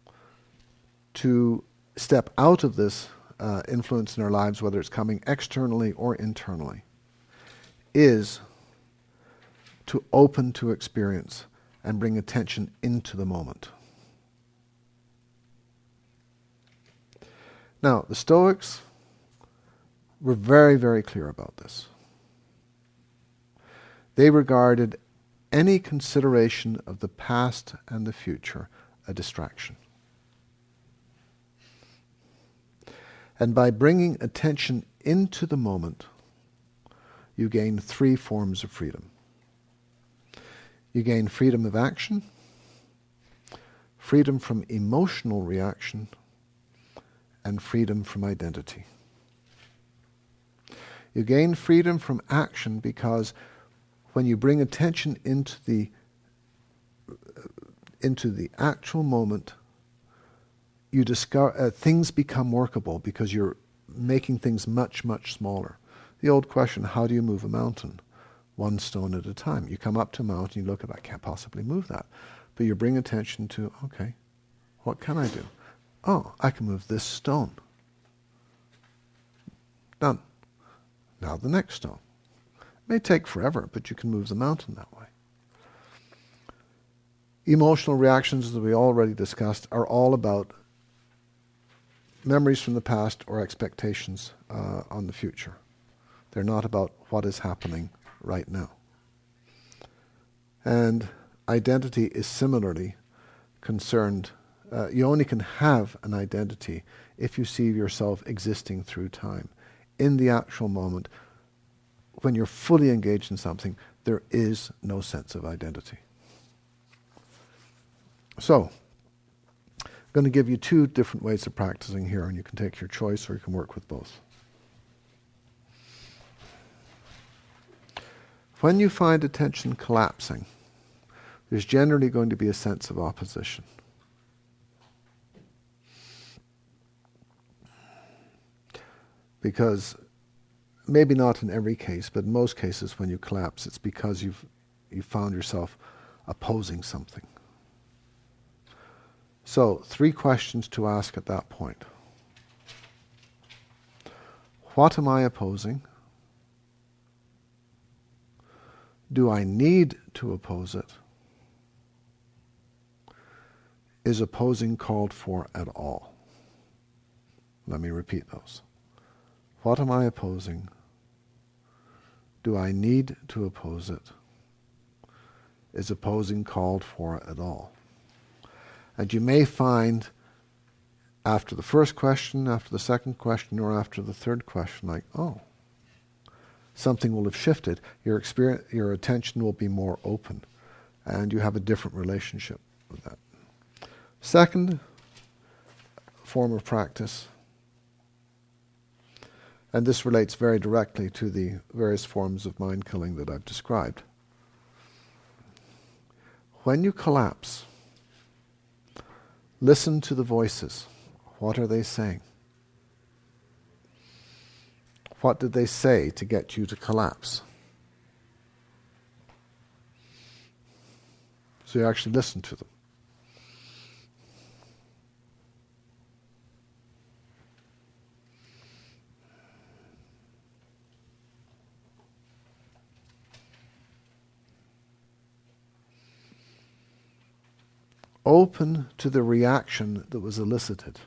[SPEAKER 1] to step out of this influence in our lives, whether it's coming externally or internally, is to open to experience and bring attention into the moment. Now, the Stoics were very, very clear about this. They regarded any consideration of the past and the future a distraction. And by bringing attention into the moment, you gain three forms of freedom. You gain freedom of action, freedom from emotional reaction, and freedom from identity. You gain freedom from action because when you bring attention into the actual moment, you discover things become workable because you're making things much, much smaller. The old question, how do you move a mountain? One stone at a time. You come up to a mountain, you look at it, I can't possibly move that. But you bring attention to, okay, what can I do? Oh, I can move this stone. Done. Now the next stone. It may take forever, but you can move the mountain that way. Emotional reactions, as we already discussed, are all about memories from the past or expectations on the future. They're not about what is happening right now. And identity is similarly concerned. You only can have an identity if you see yourself existing through time. In the actual moment, when you're fully engaged in something, there is no sense of identity. So, I'm going to give you two different ways of practicing here, and you can take your choice or you can work with both. When you find attention collapsing, there's generally going to be a sense of opposition. Because, maybe not in every case, but in most cases when you collapse, it's because you've found yourself opposing something. So, 3 questions to ask at that point. What am I opposing? Do I need to oppose it? Is opposing called for at all? Let me repeat those. What am I opposing? Do I need to oppose it? Is opposing called for at all? And you may find after the first question, after the second question, or after the third question, like, oh, something will have shifted. Your attention will be more open, and you have a different relationship with that. Second form of practice, and this relates very directly to the various forms of mind killing that I've described. When you collapse, listen to the voices. What are they saying? What did they say to get you to collapse? So you actually listen to them. Open to the reaction that was elicited,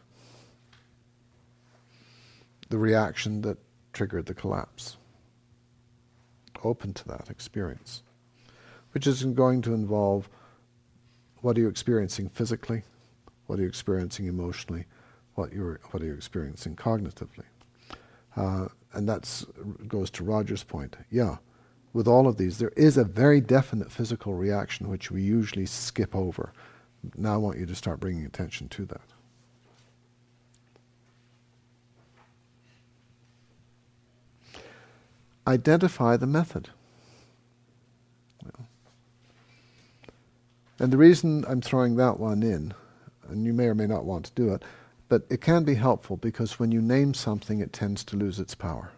[SPEAKER 1] the reaction that triggered the collapse. Open to that experience, which is going to involve what are you experiencing physically, what are you experiencing emotionally, what are you experiencing cognitively. And that goes to Roger's point. Yeah, with all of these, there is a very definite physical reaction which we usually skip over. Now I want you to start bringing attention to that. Identify the method. And the reason I'm throwing that one in, and you may or may not want to do it, but it can be helpful because when you name something, it tends to lose its power.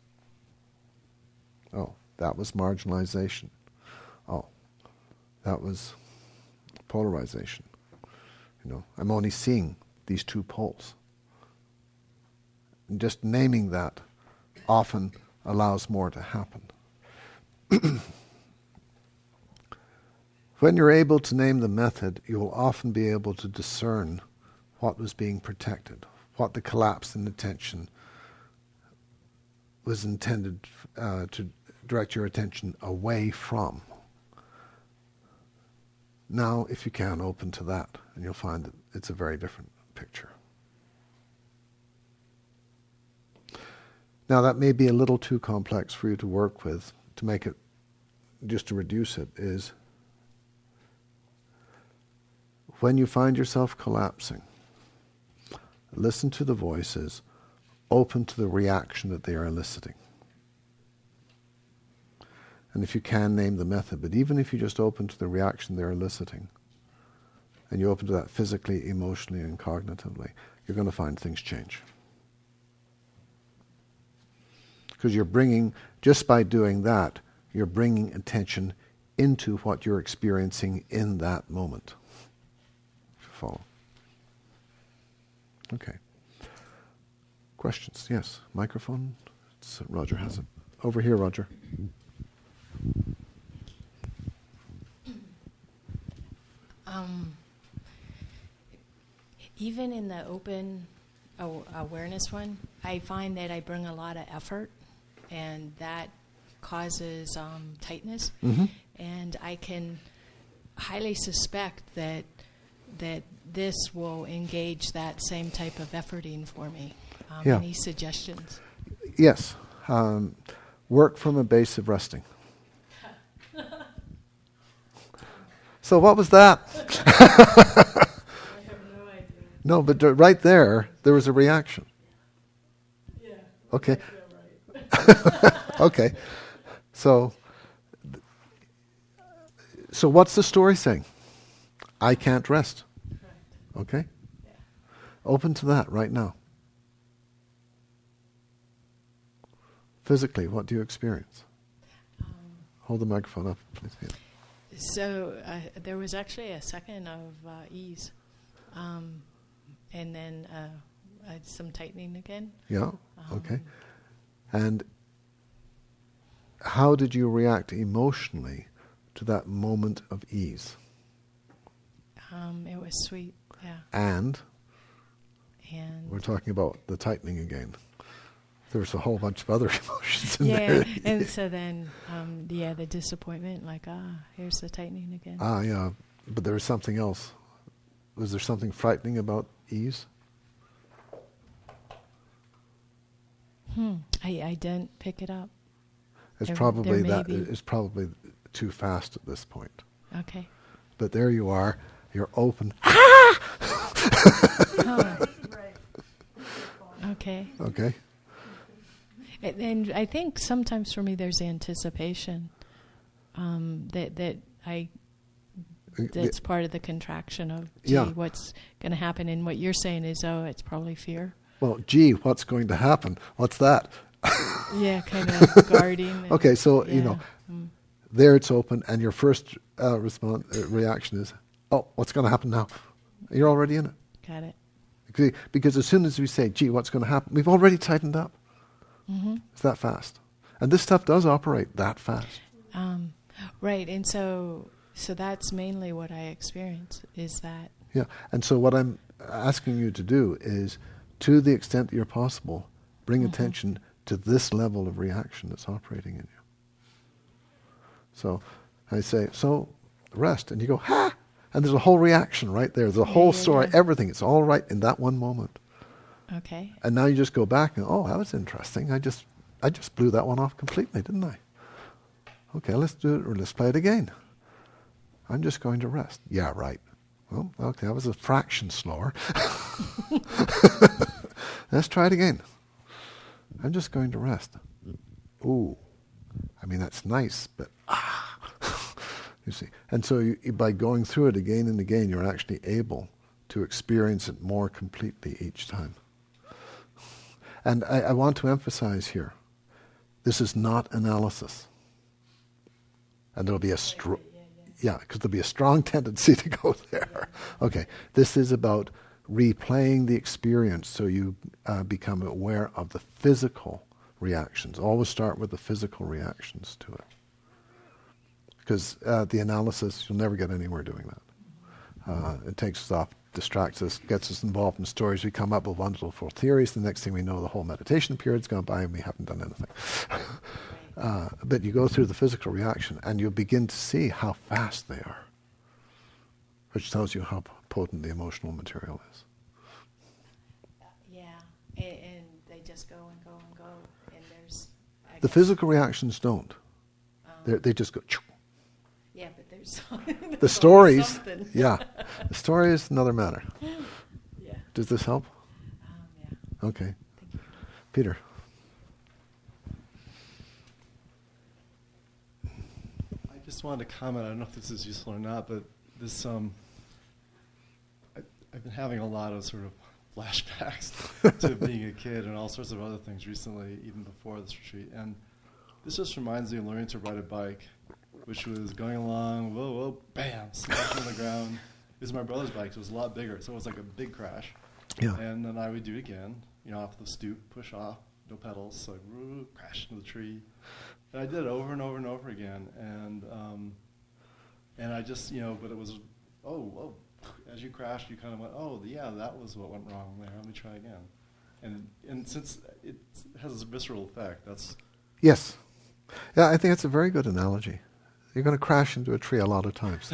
[SPEAKER 1] Oh, that was marginalization. Oh, that was polarization. I'm only seeing these two poles. And just naming that often allows more to happen. When you're able to name the method, you will often be able to discern what was being protected, what the collapse in attention was intended to direct your attention away from. Now, if you can, open to that, and you'll find that it's a very different picture. Now, that may be a little too complex for you to work with. To make it, just to reduce it, is when you find yourself collapsing, listen to the voices, open to the reaction that they are eliciting. And if you can, name the method, but even if you just open to the reaction they're eliciting, and you open to that physically, emotionally, and cognitively, you're going to find things change. Because you're bringing, just by doing that, you're bringing attention into what you're experiencing in that moment. If you follow. Okay. Questions? Yes. Microphone? Roger has it. Over here, Roger.
[SPEAKER 9] Even in the open awareness one, I find that I bring a lot of effort, and that causes tightness.
[SPEAKER 1] Mm-hmm.
[SPEAKER 9] And I can highly suspect that this will engage that same type of efforting for me.
[SPEAKER 1] Yeah.
[SPEAKER 9] Any suggestions?
[SPEAKER 1] Yes. Work from a base of resting. So what was that?
[SPEAKER 2] I have no idea.
[SPEAKER 1] No, but right there was a reaction.
[SPEAKER 2] Yeah.
[SPEAKER 1] Okay.
[SPEAKER 2] I feel right.
[SPEAKER 1] Okay. So what's the story saying? I can't rest.
[SPEAKER 2] Correct.
[SPEAKER 1] Okay?
[SPEAKER 2] Yeah.
[SPEAKER 1] Open to that right now. Physically, what do you experience? Hold the microphone up, please. Yeah.
[SPEAKER 9] So there was actually a second of ease, and then some tightening again.
[SPEAKER 1] Yeah, okay. And how did you react emotionally to that moment of ease?
[SPEAKER 9] It was sweet, yeah.
[SPEAKER 1] And
[SPEAKER 9] And
[SPEAKER 1] we're talking about the tightening again. There's a whole bunch of other emotions in
[SPEAKER 9] yeah,
[SPEAKER 1] there.
[SPEAKER 9] and so then the disappointment, like here's the tightening again.
[SPEAKER 1] Yeah, but there was something else. Was there something frightening about ease?
[SPEAKER 9] I didn't pick it up.
[SPEAKER 1] It's
[SPEAKER 9] There
[SPEAKER 1] probably
[SPEAKER 9] may
[SPEAKER 1] that.
[SPEAKER 9] be.
[SPEAKER 1] It's probably too fast at this point.
[SPEAKER 9] Okay.
[SPEAKER 1] But there you are. You're open.
[SPEAKER 9] Oh,
[SPEAKER 2] Right.
[SPEAKER 9] okay.
[SPEAKER 1] Okay.
[SPEAKER 9] And I think sometimes for me there's anticipation that's part of the contraction of what's going to happen. And what you're saying is, it's probably fear.
[SPEAKER 1] Well, gee, what's going to happen? What's that?
[SPEAKER 9] Yeah, kind of guarding.
[SPEAKER 1] Okay, so
[SPEAKER 9] yeah.
[SPEAKER 1] there it's open, and your first reaction is, "Oh, what's going to happen now?" You're already in it.
[SPEAKER 9] Got it.
[SPEAKER 1] Because as soon as we say, "Gee, what's going to happen?" we've already tightened up.
[SPEAKER 9] Mm-hmm.
[SPEAKER 1] It's that fast, and this stuff does operate that fast.
[SPEAKER 9] Right, and so that's mainly what I experience is that.
[SPEAKER 1] Yeah, and so what I'm asking you to do is, to the extent that you're possible, bring attention to this level of reaction that's operating in you. So I say, so rest, and you go, ha! And there's a whole reaction right there. There's a whole story, everything. It's all right in that one moment.
[SPEAKER 9] Okay.
[SPEAKER 1] And now you just go back and, that was interesting. I just blew that one off completely, didn't I? Okay, let's do it, or let's play it again. I'm just going to rest. Yeah, right. Well, okay, that was a fraction slower. Let's try it again. I'm just going to rest. Ooh. I mean, that's nice, but you see. And so by going through it again and again, you're actually able to experience it more completely each time. And I want to emphasize here, this is not analysis. And there'll be because there'll be a strong tendency to go there. Okay, this is about replaying the experience so you become aware of the physical reactions. Always start with the physical reactions to it. Because the analysis, you'll never get anywhere doing that. It takes us off, distracts us, gets us involved in stories. We come up with wonderful theories. The next thing we know, the whole meditation period's gone by and we haven't done anything. But you go through the physical reaction and you'll begin to see how fast they are, which tells you how potent the emotional material is.
[SPEAKER 9] Yeah, and they just go and go and go, and there's...
[SPEAKER 1] The physical reactions don't. They just go...
[SPEAKER 9] Yeah, but
[SPEAKER 1] The stories, yeah. The story is another matter.
[SPEAKER 5] Yeah.
[SPEAKER 1] Does this help?
[SPEAKER 5] Yeah.
[SPEAKER 1] Okay. Peter.
[SPEAKER 7] I just wanted to comment. I don't know if this is useful or not, but this I've been having a lot of sort of flashbacks to being a kid and all sorts of other things recently, even before this retreat. And this just reminds me of learning to ride a bike, which was going along, whoa, whoa, bam, smashing on the ground. It was my brother's bike, so it was a lot bigger, so it was like a big crash.
[SPEAKER 1] Yeah.
[SPEAKER 7] And then I would do it again, off the stoop, push off, no pedals, so I'd crash into the tree. And I did it over and over and over again. And I just, but it was, oh, as you crashed, you kind of went, oh, yeah, that was what went wrong there. Let me try again. And since it has a visceral effect, that's...
[SPEAKER 1] Yes. Yeah, I think it's a very good analogy. You're going to crash into a tree a lot of times.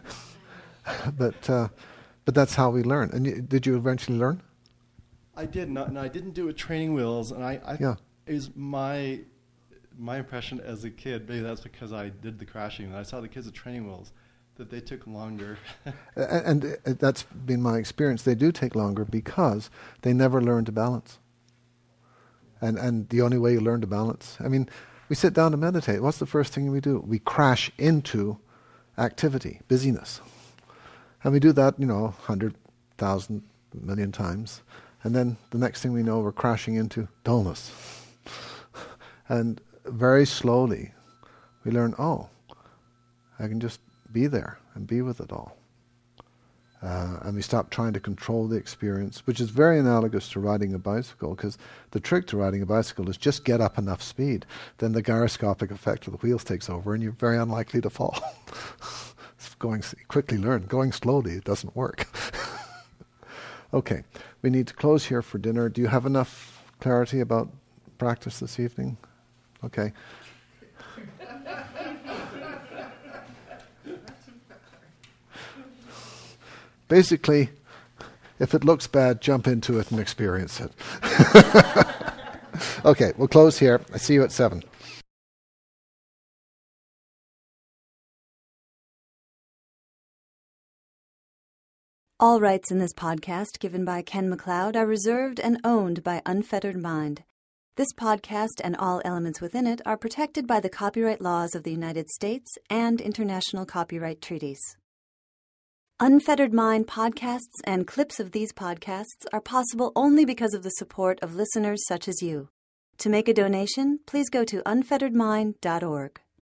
[SPEAKER 1] But that's how we learn. And did you eventually learn?
[SPEAKER 7] I did not. No, I didn't do it with training wheels. And it was my impression as a kid, maybe that's because I did the crashing, and I saw the kids with training wheels, that they took longer.
[SPEAKER 1] And that's been my experience. They do take longer because they never learn to balance. And the only way you learn to balance, we sit down to meditate. What's the first thing we do? We crash into activity, busyness. And we do that, 100,000 million times. And then the next thing we know, we're crashing into dullness. And very slowly, we learn, I can just be there and be with it all. And we stop trying to control the experience, which is very analogous to riding a bicycle, because the trick to riding a bicycle is just get up enough speed. Then the gyroscopic effect of the wheels takes over and you're very unlikely to fall. Quickly learn. Going slowly, it doesn't work. Okay, we need to close here for dinner. Do you have enough clarity about practice this evening? Okay. Basically, if it looks bad, jump into it and experience it. Okay, we'll close here. I see you at 7.
[SPEAKER 10] All rights in this podcast given by Ken MacLeod are reserved and owned by Unfettered Mind. This podcast and all elements within it are protected by the copyright laws of the United States and international copyright treaties. Unfettered Mind podcasts and clips of these podcasts are possible only because of the support of listeners such as you. To make a donation, please go to unfetteredmind.org.